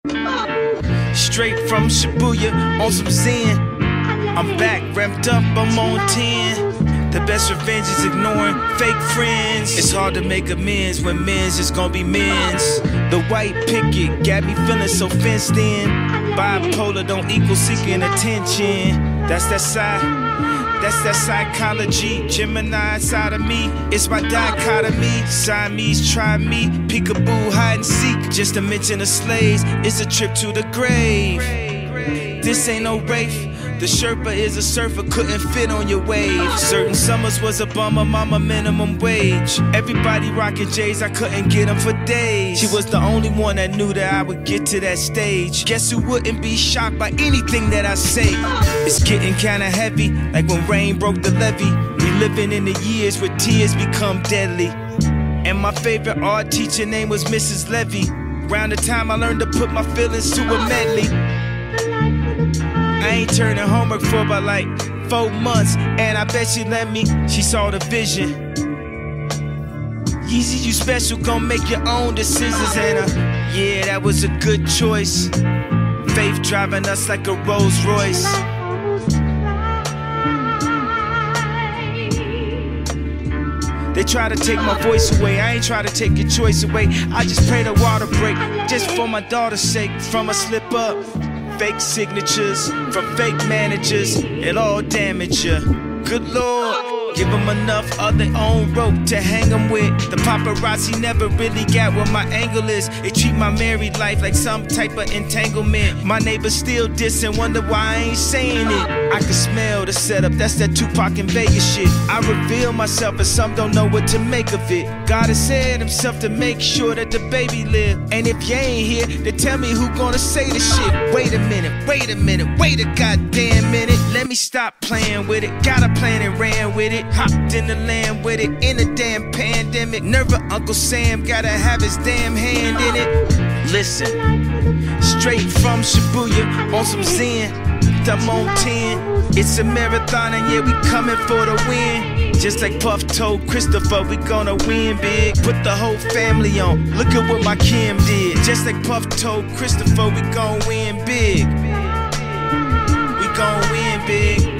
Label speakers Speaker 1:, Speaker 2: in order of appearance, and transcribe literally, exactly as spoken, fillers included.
Speaker 1: Straight from Shibuya on some Zen. I'm back, ramped up, I'm on ten. The best revenge is ignoring fake friends. It's hard to make amends when men's just gonna be men's. The white picket got me feeling so fenced in. Bipolar don't equal seeking attention. That's that side, that's that psychology. Gemini side of me, it's my dichotomy. Siamese try me, peekaboo hide and seek. Just to mention the slaves, it's a trip to the grave. This ain't no Wraith. The Sherpa is a surfer, couldn't fit on your wave. Certain summers was a bummer, mama minimum wage. Everybody rocking J's, I couldn't get them for days. She was the only one that knew that I would get to that stage. Guess who wouldn't be shocked by anything that I say? It's getting kinda heavy, like when rain broke the levee. We living in the years where tears become deadly. And my favorite art teacher name was Missus Levy. Around the time I learned to put my feelings to a medley. I ain't turning homework for about like four months, and I bet she let me. She saw the vision. Yeezy, you special, gon' make your own decisions, and uh, yeah, that was a good choice. Faith driving us like a Rolls Royce. They try to take my voice away, I ain't try to take your choice away. I just pray the water break, just for my daughter's sake. From a slip up, fake signatures from fake managers, it all damage ya. Good Lord, give them enough of their own rope to hang them with. The paparazzi never really got what my angle is. They treat my married life like some type of entanglement. My neighbors still diss and wonder why I ain't saying it. I can smell the setup, that's that Tupac and Vegas shit. I reveal myself and some don't know what to make of it. God has said himself to make sure that the baby live. And if you ain't here, then tell me who gonna say the shit. Wait a minute, wait a minute, wait a goddamn minute. Let me stop playing with it. Got a plan and ran with it. Hopped in the land with it in a damn pandemic. Nerva Uncle Sam gotta have his damn hand in it. Listen, straight from Shibuya on some Zen. I'm on ten. It's a marathon and yeah, we coming for the win. Just like Puff told Christopher, we gonna win big. Put the whole family on. Look at what my Kim did. Just like Puff told Christopher, we gon' win big. We gon' win big.